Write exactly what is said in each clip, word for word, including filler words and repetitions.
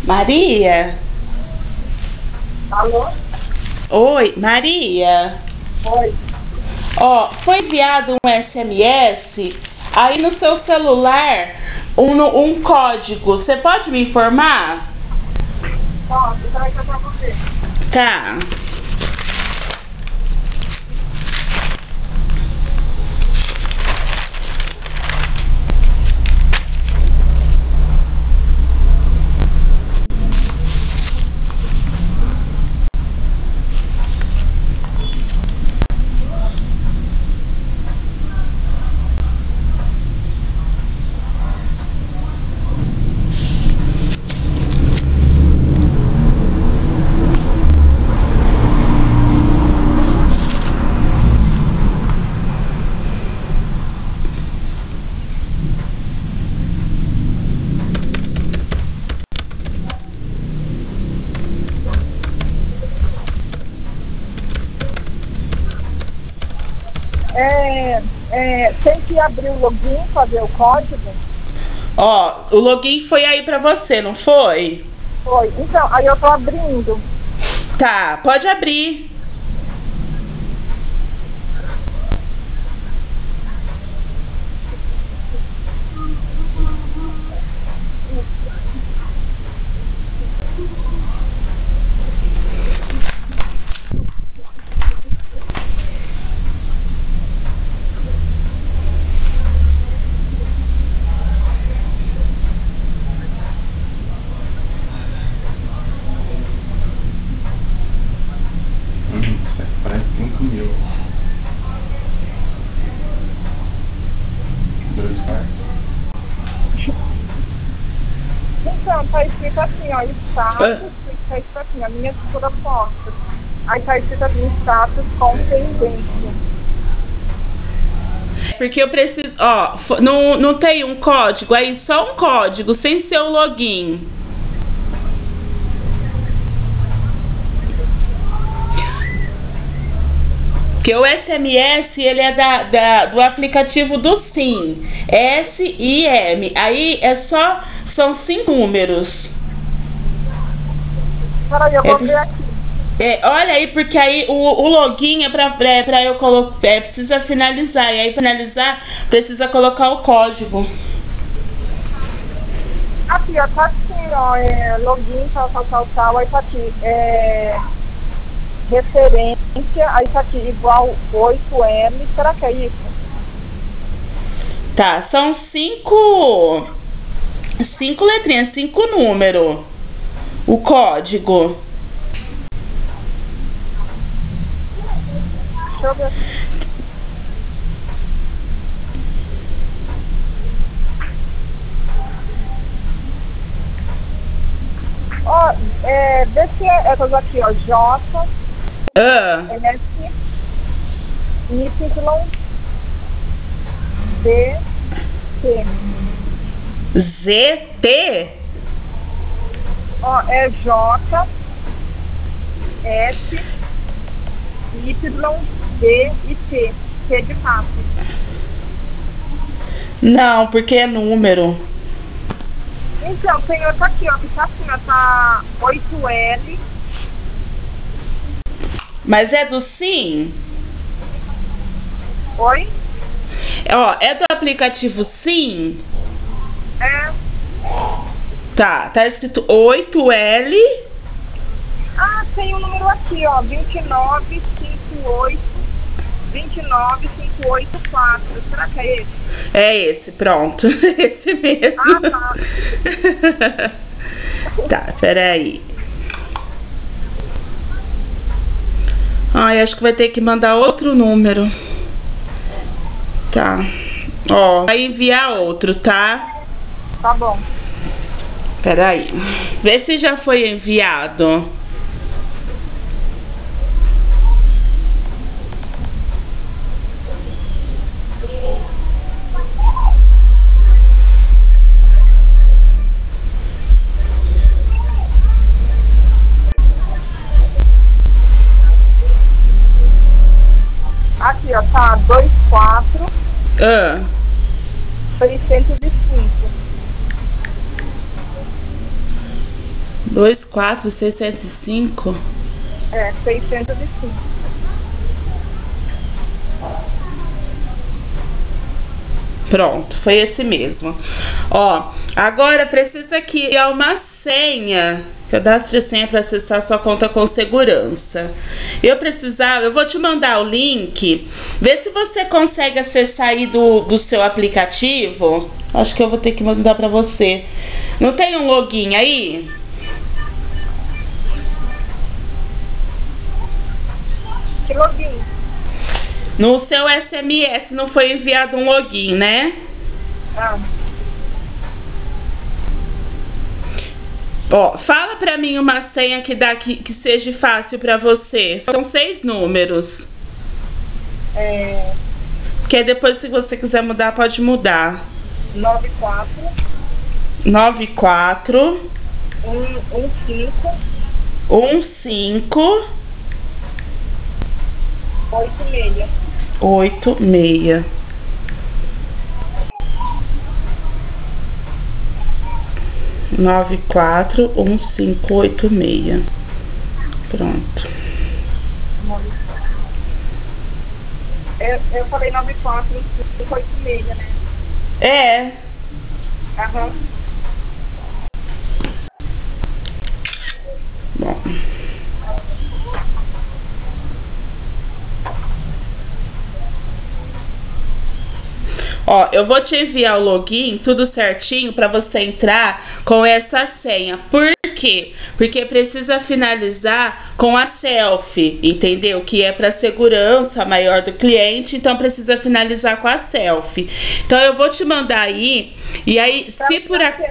Maria? Alô? Oi, Maria? Oi. Ó, foi enviado um S M S aí no seu celular, um, um código. Você pode me informar? Posso, peraí que eu vou ver. Tá. É, é, tem que abrir o login, fazer o código? Ó, o login foi aí pra você, não foi? Foi. Então, aí eu tô abrindo. Tá, pode abrir. Hum, isso aqui parece cinco mil. Dois quartos. Então, tá escrito assim, ó, status, Ah. tá escrito assim, a minha proposta. Aí tá escrito assim, status com pendência. Porque eu preciso, ó, fo- não, não tem um código aí, só um código, sem ser o login. Porque o S M S, ele é da, da- do aplicativo do SIM, S I M. Aí é só, são cinco números. Peraí, eu É, vou por- ver aqui. é, olha aí, porque aí o, o login é pra, é, pra eu colocar, é, precisa finalizar. E aí finalizar, precisa colocar o código. Aqui, ó, tá assim, ó, é, login, tal, tal, tal, tal, aí tá aqui, é, referência, aí tá aqui, igual oito M, será que é isso? Tá, são cinco, cinco letrinhas, cinco números. O código. Deixa eu ver. Ó, é, vê se é essas aqui, ó, J, Ah, S, Y, D, T. Z T? Ó, é J, S, Y, D e T. T de pato. Não, porque é número. Então, tem outra aqui, ó, que tá assim, ó, tá oito L. Mas é do SIM? Oi? Ó, é do aplicativo SIM? É. Tá, tá escrito oito L. Ah, tem um número aqui, ó, vinte e nove, cinquenta e oito, vinte e nove, cinquenta e oito, quatro. Será que é esse? É esse, pronto. Esse mesmo. Ah, tá. Tá, peraí. Ai, acho que vai ter que mandar outro número. Tá. Ó, vai enviar outro, tá? Tá bom. Peraí. Vê se já foi enviado. Aqui, ó, tá dois quatro, dois quatro seiscentos e cinco. É, seiscentos e cinco. Pronto, foi esse mesmo. Ó, agora precisa criar uma senha. Cadastre a senha para acessar sua conta com segurança. Eu precisava, eu vou te mandar o link. Vê se você consegue acessar aí do, do seu aplicativo. Acho que eu vou ter que mandar para você. Não tem um login aí? Que login? No seu S M S não foi enviado um login, né? Ah. Ó, fala pra mim uma senha que, dá, que, que seja fácil pra você. São seis números. É... Que aí depois, se você quiser mudar, pode mudar. nove quatro. nove quatro. um cinco. um cinco. oito seis. oito seis. nove quatro um cinco oito seis. Pronto. Eu, eu falei nove quatro um cinco oito seis, né? É. Aham. Bom. Ó, eu vou te enviar o login, tudo certinho, para você entrar com essa senha. Por quê? Porque precisa finalizar com a selfie, entendeu? Que é para segurança maior do cliente, então precisa finalizar com a selfie. Então eu vou te mandar aí, e aí se por a...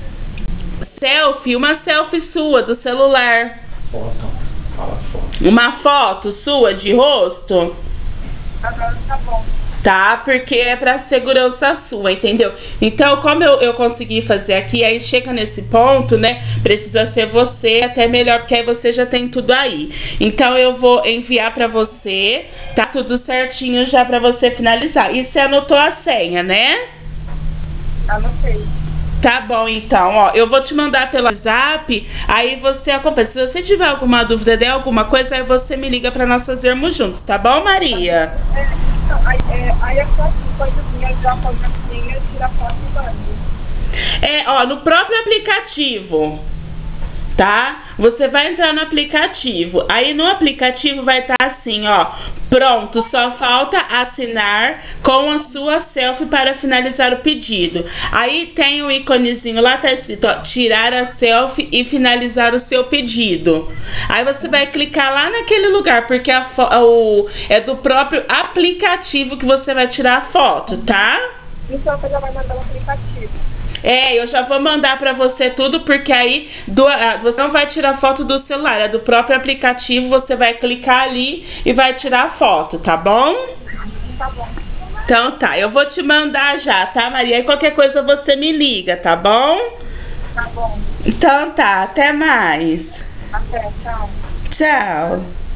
selfie, uma selfie sua do celular. Foto. Fala foto. Uma foto sua de rosto. Aham, tá bom. Tá? Porque é pra segurança sua, entendeu? Então, como eu, eu consegui fazer aqui, aí chega nesse ponto, né? Precisa ser você, até melhor, porque aí você já tem tudo aí. Então, eu vou enviar pra você, tá tudo certinho já pra você finalizar. E você anotou a senha, né? Anotei. Tá bom, então, ó, eu vou te mandar pelo WhatsApp, aí você acompanha. Se você tiver alguma dúvida de alguma coisa, aí você me liga pra nós fazermos juntos, tá bom, Maria? É, então, aí, é, aí é só assim, coisinha, já põe a senha, tira foto e manda. É, ó, no próprio aplicativo, tá? Você vai entrar no aplicativo, aí no aplicativo vai estar assim, ó, pronto, só falta assinar com a sua selfie para finalizar o pedido. Aí tem o íconezinho lá, tá escrito, ó, tirar a selfie e finalizar o seu pedido. Aí você vai clicar lá naquele lugar, porque a o, é do próprio aplicativo que você vai tirar a foto, tá? Então você já vai mandar o aplicativo. É, eu já vou mandar pra você tudo, porque aí do, você não vai tirar foto do celular, é do próprio aplicativo, você vai clicar ali e vai tirar a foto, tá bom? Tá bom. Então tá, eu vou te mandar já, tá, Maria? E qualquer coisa você me liga, tá bom? Tá bom. Então tá, até mais. Até, tchau. Tchau.